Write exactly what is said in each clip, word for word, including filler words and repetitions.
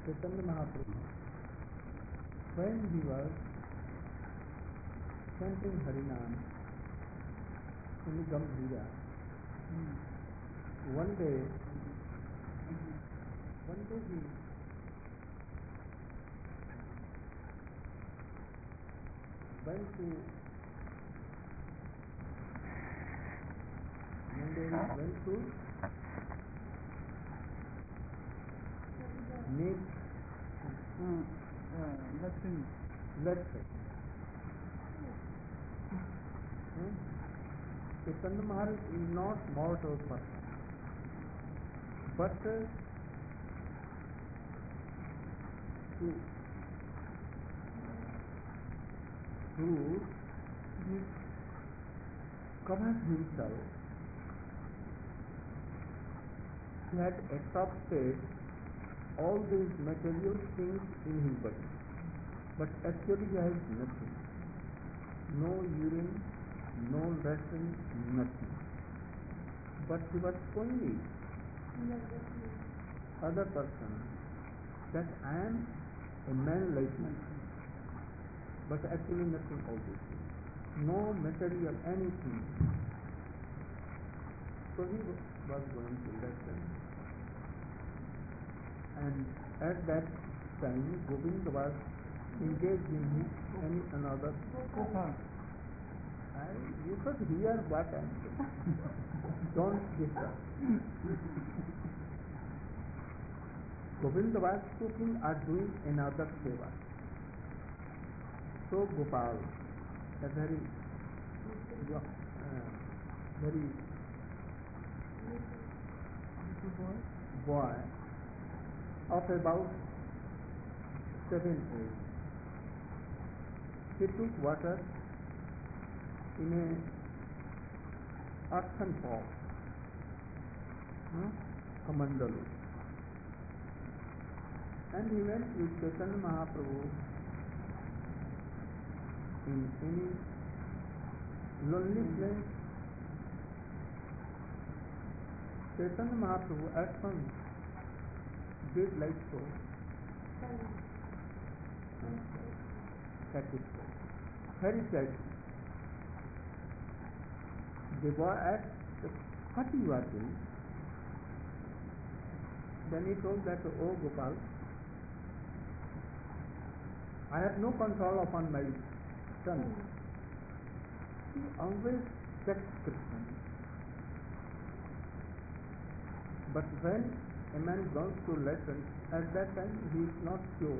Chaitanya Mahaprabhu, when he was chanting Harinam in Gambhira, one day, one day he went to one day he went to meet Uh, uh, Latin. Latin. Hmm? Chaitanya Maharaj is not mortal person, but uh, to to cover himself, he had adopted all these material things in his body, but actually he has nothing. No urine, no ration, nothing. But he was showing it, other person, that I am a man like you, but actually nothing all this things. No material, anything. So he was going to lesson. And at that time, Govinda was engaged in his any another. I, you should hear what I am saying. Don't disturb. Govinda was cooking or doing another seva. So Gopal, a very, uh, very Boy. boy of about seven age, he took water in a earthen pot, hmm, a mandalu, and he went with Chaitanya Mahaprabhu in any lonely place. Chaitanya Mahaprabhu at once did like so, satisfied, very satisfied. The boy asked, what you are doing? Then he told that, oh Gopal, I have no control upon my son. He always checks Krishna. But when a man goes to lesson, at that time he is not sure.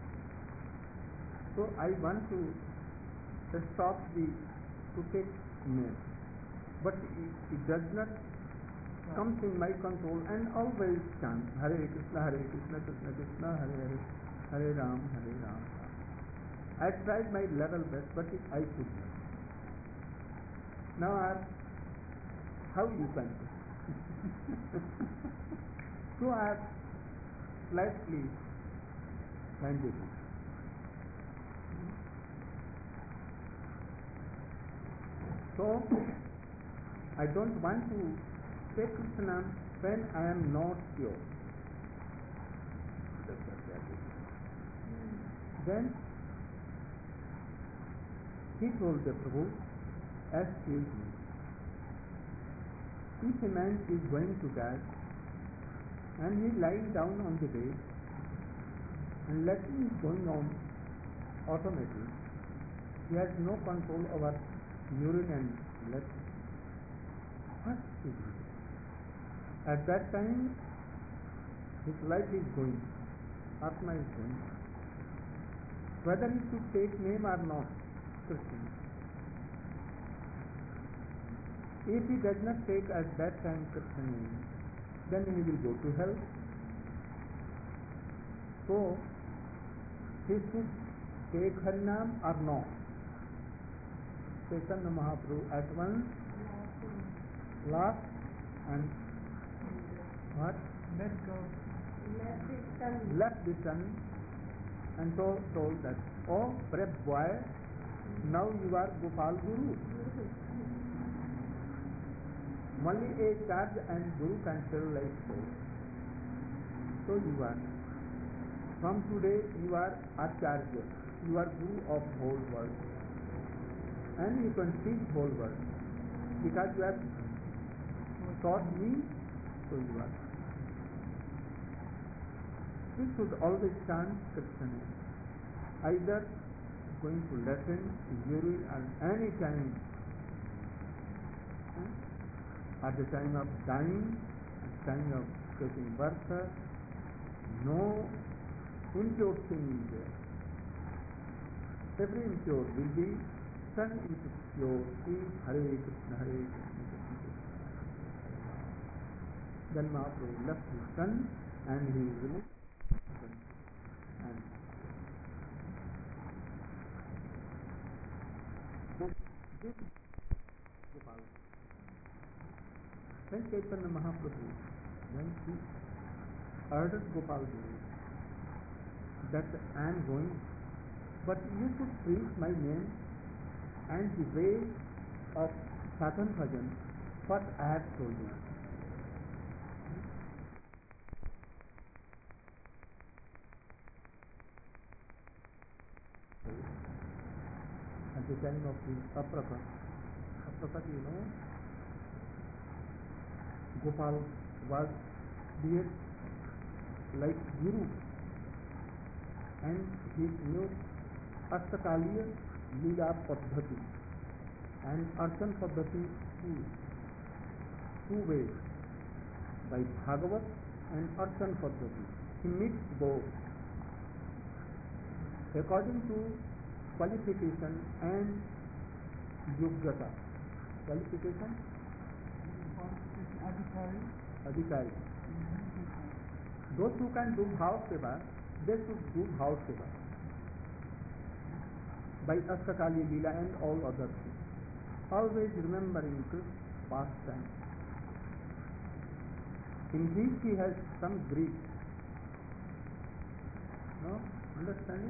So I want to stop the to take name. But it, it does not come in my control and always chant Hare Krishna, Hare Krishna, Krishna Krishna, Hare Hare, Hare Ram, Hare Ram. I tried my level best, but it, I could not. Now I ask, how you can do? So I have slightly handed it. So I don't want to say Krishna when I am not sure. Then he told the Prabhu, excuse me, if a man is going to die and he is lying down on the bed and latrine is going on automatically, he has no control over urine and latrine. What is it? At that time, his life is going, Atma is going. Whether he should take name or not, Krishna. If he does not take at that time Krishna name, then he will go to hell. So, he should take Harinam or not. Chaitanya Mahaprabhu at once laughed and what? Let go. Left the son and told, told that, oh brave boy, now you are Gopal Guru. Only a charge and Guru can tell like so. So you are. From today you are Acharya, you are Guru of whole world, and you can teach whole world because you have taught me, so you are. We should always chant Krishna name, either going to lesson, theory, and any time, at the time of dying, at the time of taking birth, no impure thing is there. Every impure will be turned into pure in Hare Krishna, Hare Krishna, Krishna Krishna. Then Mahaprabhu left his son and he removed and this, this Gopal. Then Chaitanya Mahaprabhu, when he ordered Gopal Devi that I am going, but you should preach my name and the way of sadhan bhajan, what I have told you. At the time of the Aprakat, Aprakat, you know, Gopal was there like Guru, and he knew Astakaliya Leela Paddhati and Archan Paddhati two, two ways, by Bhagavat and Archan Paddhati. He mixed both according to qualification and yogyata. Qualification? Adhikari. Adhikari. Those who can do Bhav Seva, they should do Bhav Seva by Astakali Leela and all other things. Always remembering Krishna's pastime. In this he has some grief. No? Understanding?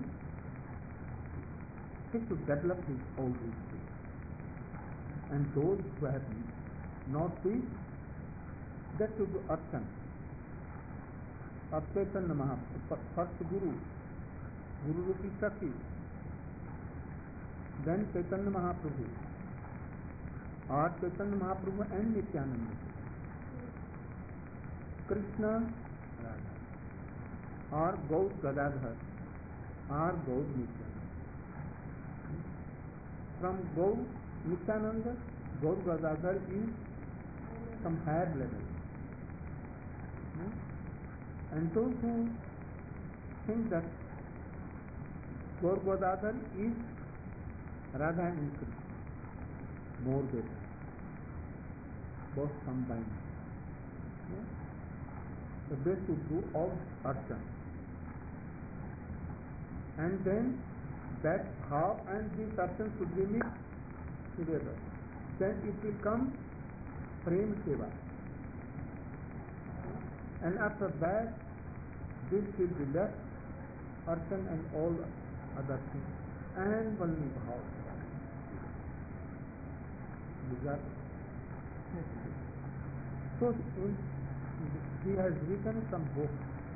He should develop his all these things. And those who have not this, that should do Archan of Chaitanya Mahaprabhu, first Guru, Guru Rupi Shakti, then Chaitanya Mahaprabhu, or Chaitanya Mahaprabhu and Nityananda, Krishna, Radha, or Gaur Gadadhar, or Gaur Nityananda. From Gaur Nityananda, Gaur Gadadhar is some higher level. Hmm? And those who think that Gaur Gadadhar is Radha and Krishna, more better, both combined. Yeah? So they should do all archan. And then that how and this archan should be mixed together. Then it will come Prem Seva. And after that, this will be left, archan and all other things, and only Bhav. So in, he has written some book,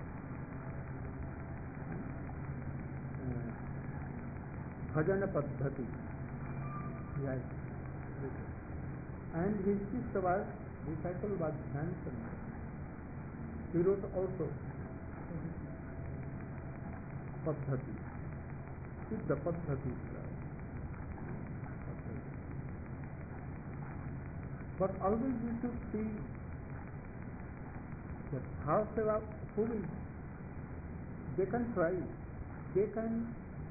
uh, Bhajana Paddhati. He has written. And his sister was, disciple was Dhyan Chandra. He wrote also Paddhati. Siddha Paddhati. But always we should see that how Seva foolish. They can try, they can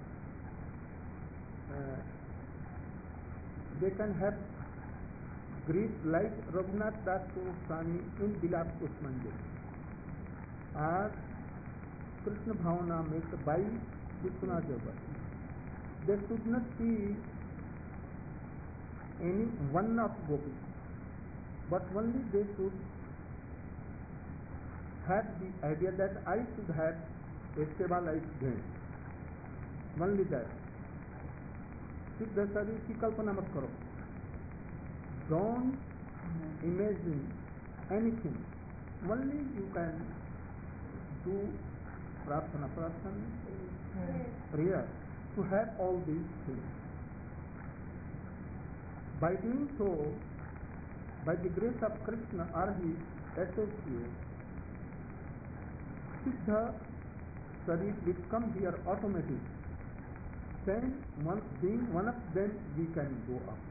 uh, they can have grief like Raghunath Das Goswami in Bilap Pushmanjali, or Krishna Bhavana made by Vishwanath Jagati. They should not see any one of gopis, but only they should have the idea that I should have a seva like them. Only that. Siddha Sari ki kalpana mat karo. Don't imagine anything. Only you can do prarthana. Prarthana Prayer. prayer, to have all these things. By doing so, by the grace of Krishna or his associates, Siddha Sharir will come here automatic. Then, one, being one of them, we can go up.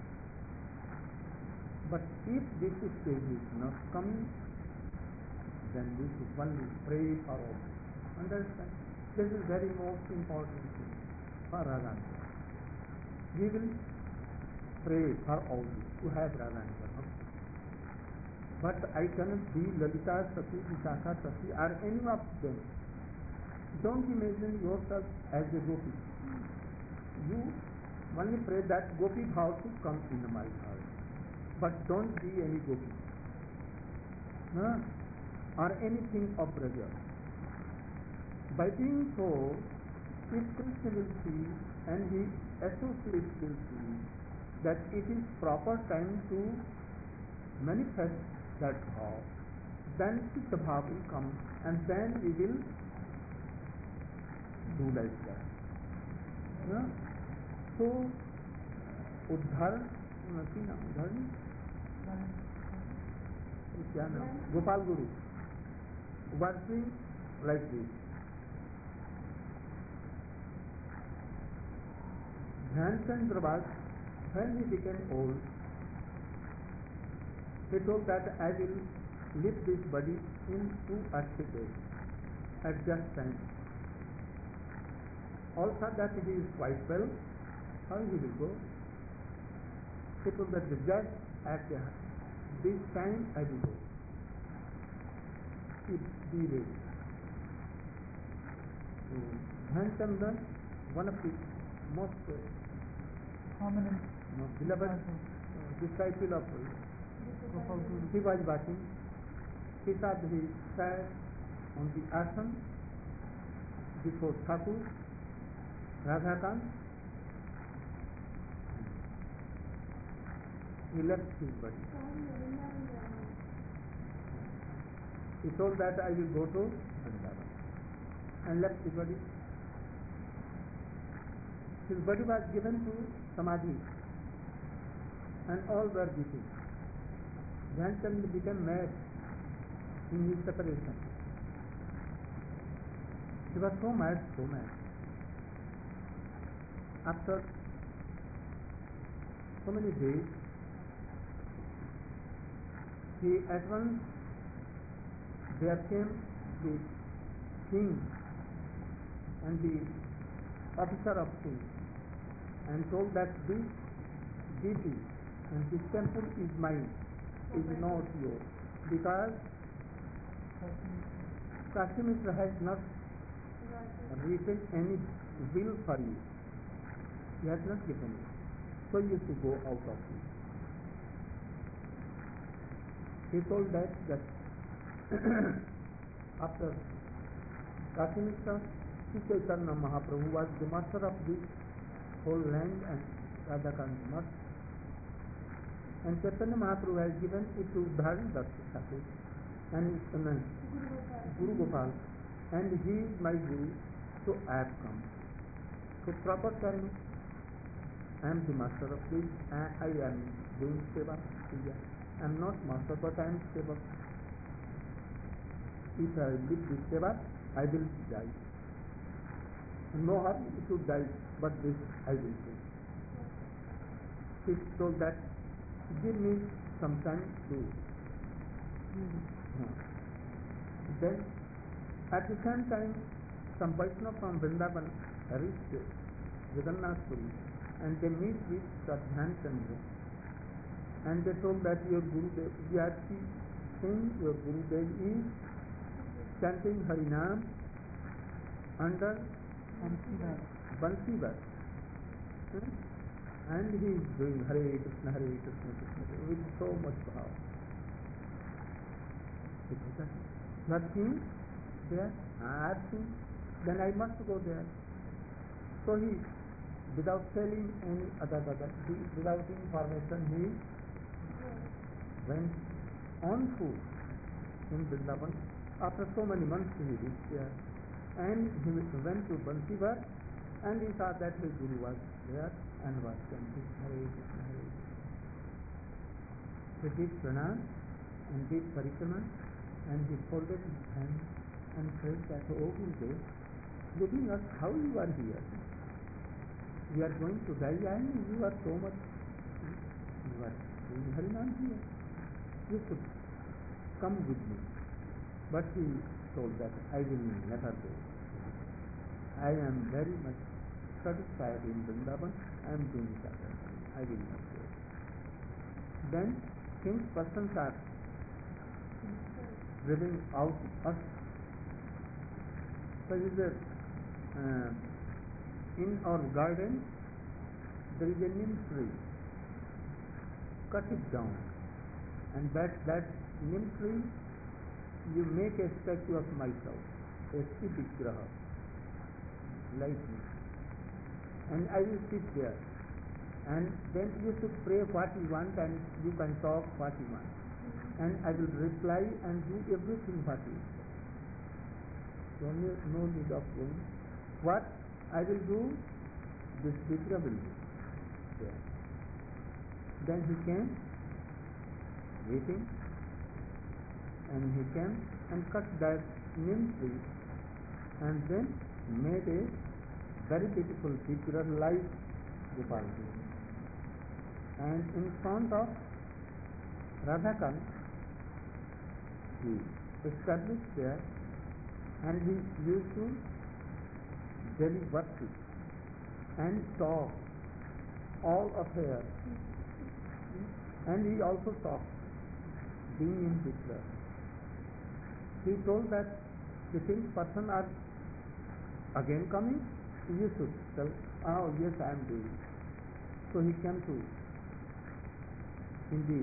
But if this stage is not coming, then we should only pray for all. Understand? This is very most important thing for Radharani. We will pray for all to have Radharani. But I cannot be Lalita Sati, Vishakha Sati, or any of them. Don't imagine yourself as a gopi. You only pray that gopi bhav to come in my heart. But don't be any gopi. No? Or anything of Braja. By being so, if Krishna will see and his associates will see that it is proper time to manifest that bhav, then Siddha bhav will come and then we will do like that. No? So, उद्धारण की नाम उदाहरण क्या नाम गोपाल गुरु working like this. Dhyanchand Prabhat, when he became old, he told that I will leave this body in two or three days at just time. Also that he is quite well, how he will go? He told that just at this time I will go. Be ready. Dhyanchand, one of the most uh, Prominent no, beloved disciple of Gopal Guru. he was watching. He saw that he sat on the asana before Thakur, Radhakant. He left his body. He told that I will go to Vrindavan and left his body. His body was given to Samadhi and all were busy. Dhyanchand became mad in his separation. He was so mad, so mad. After so many days, he at once, there came the king and the officer of king and told that this deity and this temple is mine, is not yours, because Kashi Mishra has not written any will for you. He has not given it. So you should go out of it. He told that that after Kashi Mishra, Sri Chaitanya Mahaprabhu was the master of this whole land and Radhakant not. And Chaitanya Mahaprabhu has given it to Dharan Das Thakur and uh, Guru Gopal, and he is my Guru, so I have come. So proper time, I am the master of this, and I am doing seva. I am not master, but I am seva. If I leave this seva, I will die. No harm to die, but this I will do. He told that, give me some time to mm-hmm. no. Then, at the same time, some Vaishnava from Vrindavan reached Jagannath Puri and they meet with Dhyanchandra and they told that your Gurudev, we have seen your Gurudev is chanting Harinam under Bansivar. Hmm? And he is doing Hare Krishna, Hare Krishna, Krishna with so much power. You have seen there? I have seen. Then I must go there. So he, without telling any other, other without information, he went on foot in Vrindavan. After so many months he reached there. and he went to Bansivar, and he saw that his Guru was there and was chanting Hare Krishna, Hare Krishna. He did pranam and did parikrama, and he folded his hands and said that, "Oh Gurudev, looking at how you are here, we are going to die and you are so much, you are doing Harinam here. You should come with me." But he told that, "I will never go. I am very much satisfied in Vrindavan. I am doing that. I will not go." Then since persons are living out us, so is a, uh, in our garden there is a neem tree. Cut it down, and that that neem tree you make a statue of myself, a Vigraha, like me, and I will sit there, and then you should pray what you want, and you can talk what you want, and I will reply and do everything what you say. So no, no need of going. What I will do, this Vigraha will do there. Then he came, waiting, and he came and cut that neem tree, and then made a very beautiful figure like Gopalji. And in front of Radhakant, he established there, and he used to daily worship and talk all affairs, and he also talked, being in Hitler. He told that the things person are again coming, you should tell, "Oh yes, I am doing." So he came to in the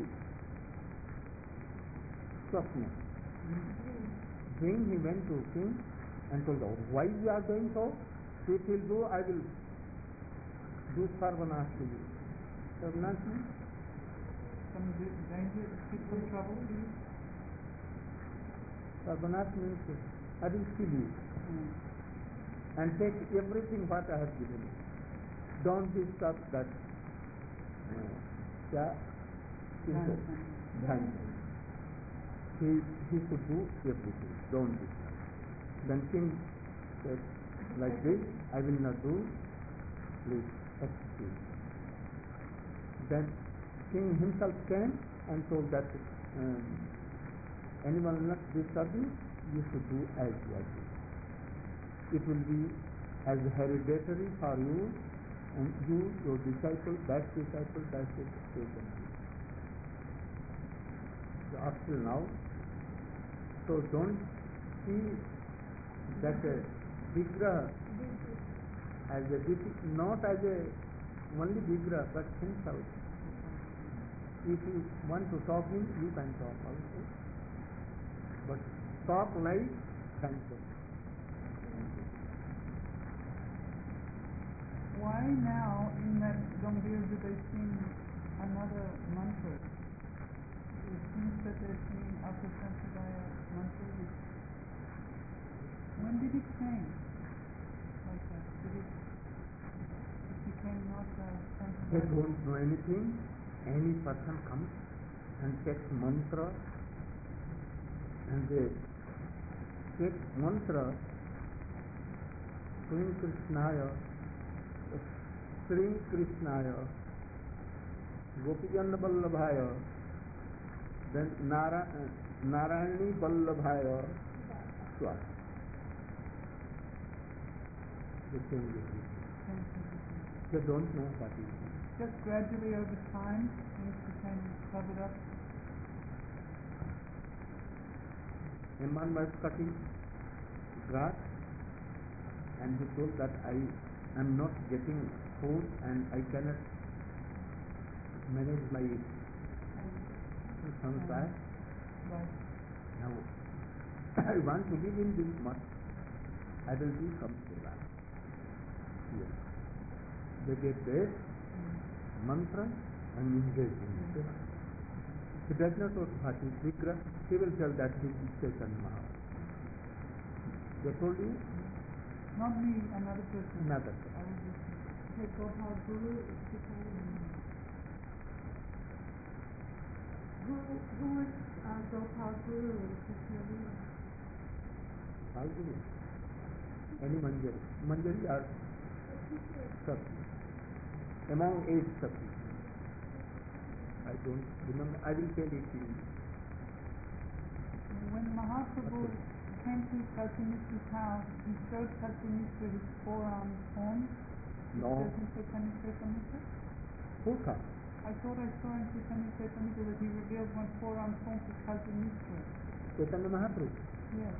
Swapna. Then he went to king and told, "Oh, why you are doing so? If you will do, I will do Sarvanash to you." Sarvanash means some danger, some trouble to you? Sarvanash means I will kill you Mm. and take everything what I have given you. Don't disturb that. Uh, yeah, Dhan. He, he should do everything. Don't disturb. Then king said, "Like this, I will not do. Please excuse." Then king himself came and told that um, anyone not disturb you, you should do as you are doing. It will be as hereditary for you, and you, your disciple, that disciple, that disciple. So up till now, so don't see that a Vigraha as a not as a only Vigraha, but himself. If you want to talk him, you can talk also, but talk like Santa. Why now in that Gambhir do they sing another mantra? It seems that they're singing Appa Sampradaya mantra. When did it change like that? Did it, it became not uh, They Sampradaya? don't know anything. Any person comes and takes mantra, and they take mantra, Sri Krishnaya, Sri Krishnaya, Gopijana Vallabhaya, then Nara, Narayani Vallabhaya, Swami. They change everything. They don't know what is it. Just gradually over time, things became covered up. A man was cutting grass, and he told that I am not getting food and I cannot manage my samsara. Right. Now I want to live in this much. I will do some seva here. They get their mantra and engage in seva. He does not know what is Vigraha. He will tell that he is Chaitanya Mahaprabhu. They told you Not me, another person. Another I person. was listening. The Gopal Guru is becoming. Who who is uh, Gopal Guru in Krishna Lila? Falguni. Any Manjari. Manjari are Sakti. Among eight Sakti. I don't remember. I will tell it to you. When Mahaprabhu Okay. came to Kalpamishra's house, he showed Kalpamishra his forearm form. No. Doesn't Chaitanya Charitamrita? Who come? I thought I saw in Chaitanya Charitamrita that he revealed one forearm form to Kalpamishra. Chaitanya Mahaprabhu. Yes.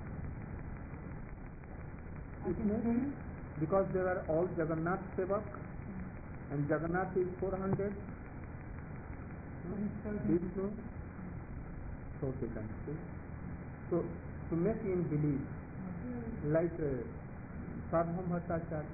I It can may show be you. because they are all Jagannath Sevak and Jagannath is four hundred. So he showed him. Vishnu. So they can say. So to make him believe, like uh, Sadham Bhattacharya,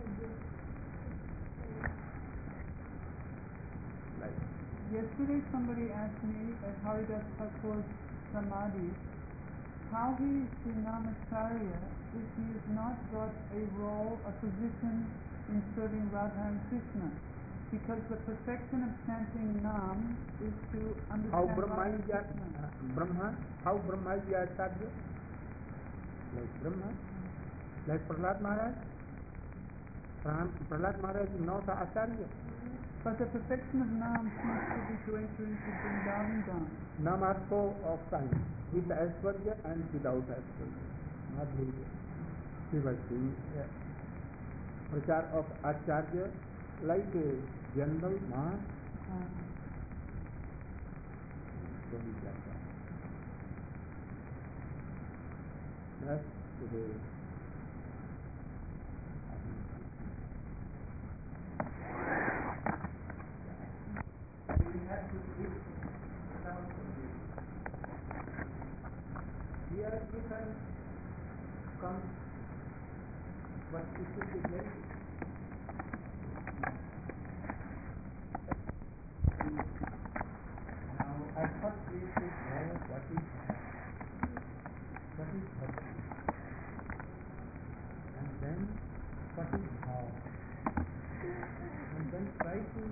like Yesterday somebody asked me at Haridas Thakur's Samadhi how he is Srinamacharya if he has not got a role, a position in serving Radha and Krishna. Because the perfection of chanting Nam is to understand how Radha Brahma and is a- Krishna. uh, Brahma, how Brahma is Acharya, like Brahma, like Prahlad Maharaj. Prahlad Prahlad Maharaj is not a Acharya. But the perfection of Nam seems to be to enter into Vrindavan Dham. Nam are so of time, with Aishwarya and without Aishwarya. Madhurya. Shivasi. Prachar of Acharya, like a general man, Uh, so he can do. That's today. We have to give some service. Here you can come, but it should be very now at first we should know what is what is bhakti, and then what is bhav, and then try to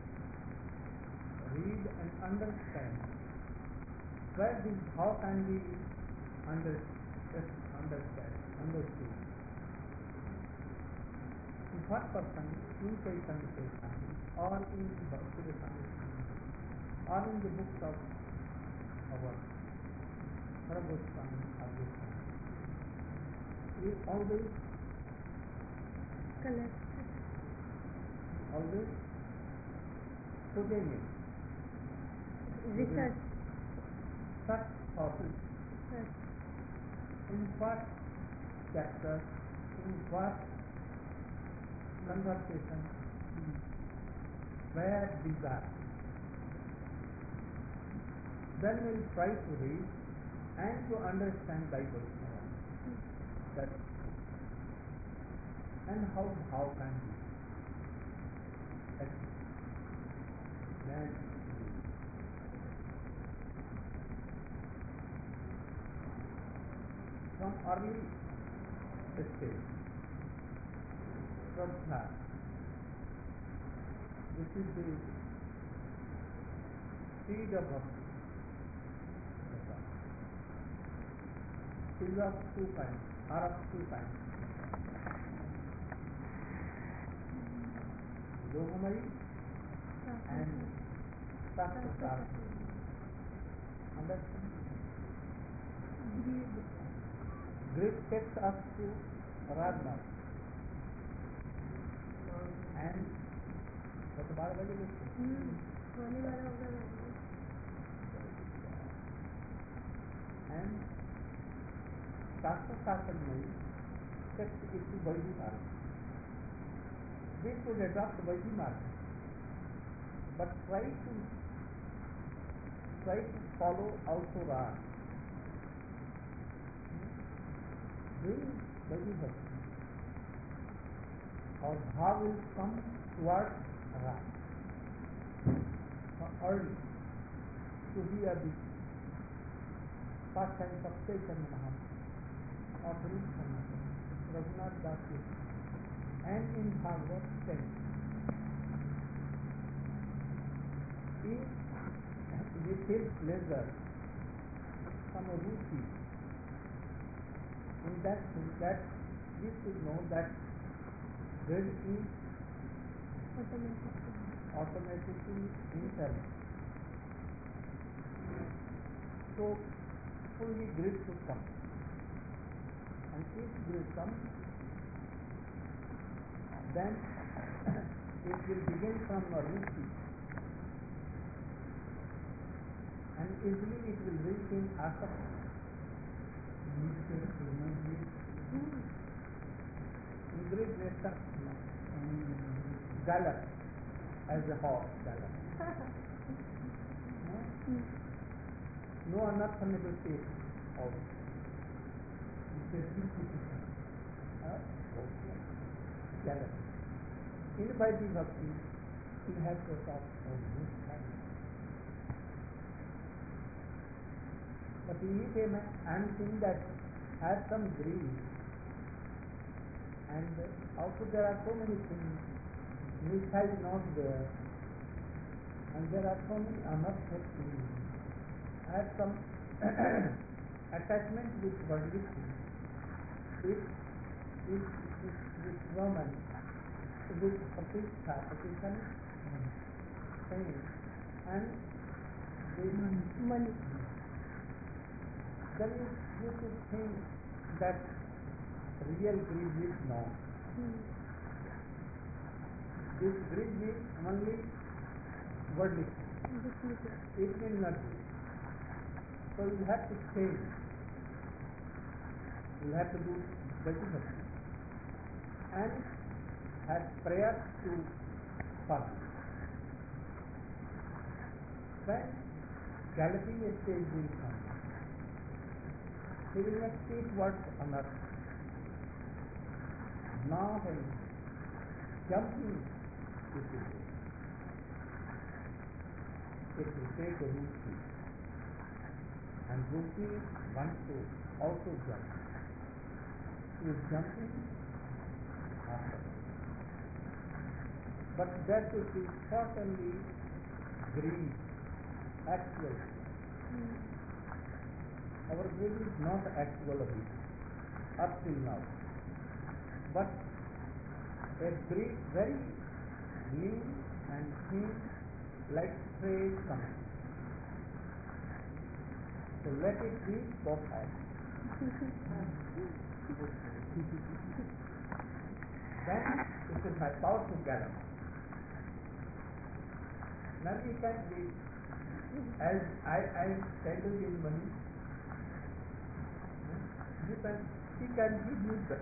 read and understand where this bhav can be under, understand, understood. In what person, in Chaitanya Charitamrita, or in Bhakti Rasamrita, or in the books of our Hara Goswami, Advaita, we always, Connect. always put in it. Research. Such thoughts, Research. in what chapter, in what conversation, where these are. Then we'll try to read and to understand by Vaishnava. That and how how can be. That- Then from early stage, Shraddha, this is the seed of bhakti. Is of two kinds, are of two kinds. Yogamari and Shastra Shastra. Understand? Greek takes us to Radha and what about the Hmm. होने वाला होगा ना। and Shastra Shastra में text is to Vaidhi Marg. We should adopt Vaidhi Marg, but try to try to follow also Rag. Doing Vaidhi Bhakti, or how will come towards Rag. Early to hear the pastimes of Chaitanya Mahaprabhu or Rupa Mahaprabhu. Raghunath Das Goswami, and in Bhagavad ten. He, with his pleasure, some ruchi in that thing, that we should know that bread is automatically internal. So only greed should come. And if greed comes, then it will begin from a ruchi, and easily it will reach in asakti. Greed makes us gallop as a horse gallop. No, no unattainable state of uh, gallop. In Vaidhi Bhakti, we have to adopt all this kind. But if a man, I am saying that has some greed, and also there are so many things, Nisha is not there, and there are so many unobserved things. Has some attachment with worldly things. If, if, if this woman with Pratishtha, Pratishtha means fame, and this money, then you, you should think that real greed is not. Hmm. This greed is only worldly. It will not be. So you have to change. You have to do Bhakti Bhakti and have prayer to fast. Then galloping stage will come. He will not speak words on earth. Now when jumping it will take. It will take a ruchi. And ruchi wants to also jump. He is jumping after. But that will be certainly greed, actual. Mm. Our greed is not actual of it, up till now. But a greed, very lean and thin, like stray coming. So let it be both sides. Then it will have power to gather. Now we can be, as I, I said to in money, you can, he can give you that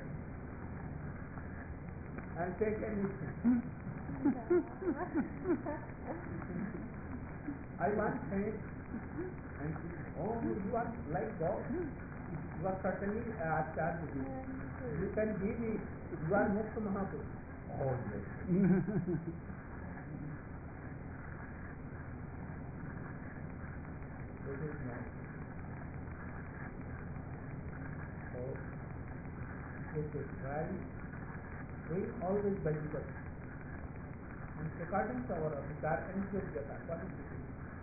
and take anything. I want faith, and she, oh, you are like God. You are certainly uh, charged with it. You can give it. You are Mukta Mahaprabhu. Oh, yes. This is not. So, this is right. We always by the and according to our Adhikar and Yogyata, what is it?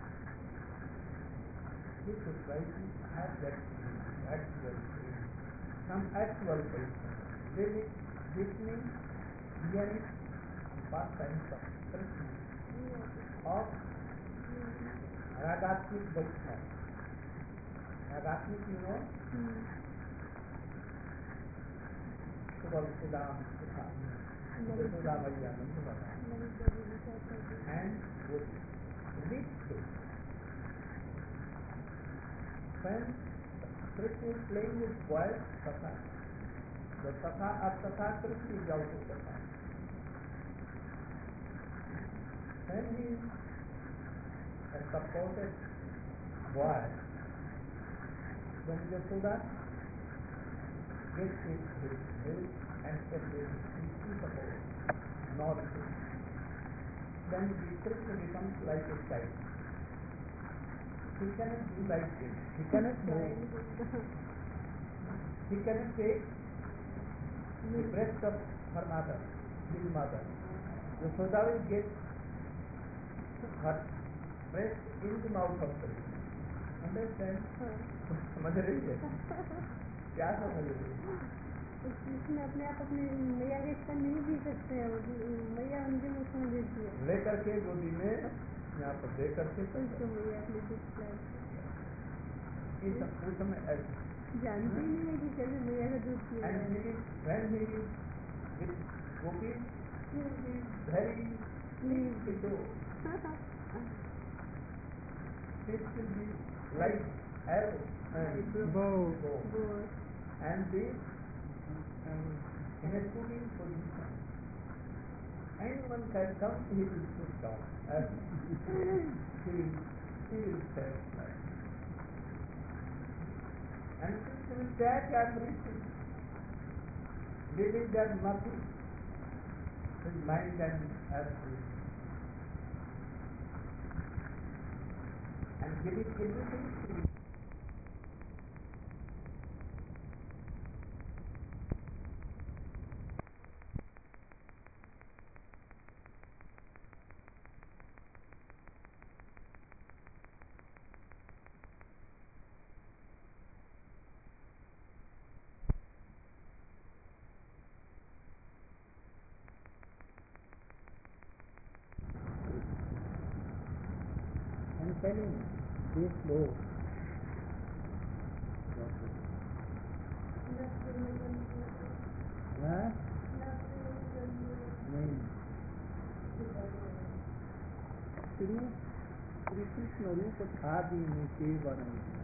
We should try to have that actual, some actual position. Really listening, hearing, pastimes of Krishna, of Ragatmik Vaishnava. Ragatmik, you know? Subal Sudam Sudha, Sudha Maya, and good. Read through. When Krishna is playing with boys, Tatha, the Tatha of Tatha Krishna is also Tatha. When he is a supported boy, when Yashoda gets his, his milk and gets his support, not good, then the Krishna becomes like a child. He cannot do like this. He cannot move. He cannot take the breast of her mother, his mother. Yashoda will get her breast in the mouth of the baby. Understand? समझ रही है? क्या समझ रही है? इसमें अपने आप अपनी मैया के स्तन नहीं पी सकते हैं, मैया उनके मुख में देती है। लेकर के गोदी में यहाँ पर दे करके उसको मैया अपने दूध पिलाती इस उस समय ऐसे जानते ही नहीं है कि कैसे मैया का दूध पिया and he is when he is with Gopi, he is very pleased to do. This will be like arrow and bow. bow. And this um, in a sitting position. Anyone can come, he will sit down. And he will, he will stand like. And since he will take everything, leaving there nothing, his mind and everything. And giving everything to you. I'm telling you, this law. हाँ? नहीं। श्री श्री कृष्ण रूप था भी नहीं के वर्णन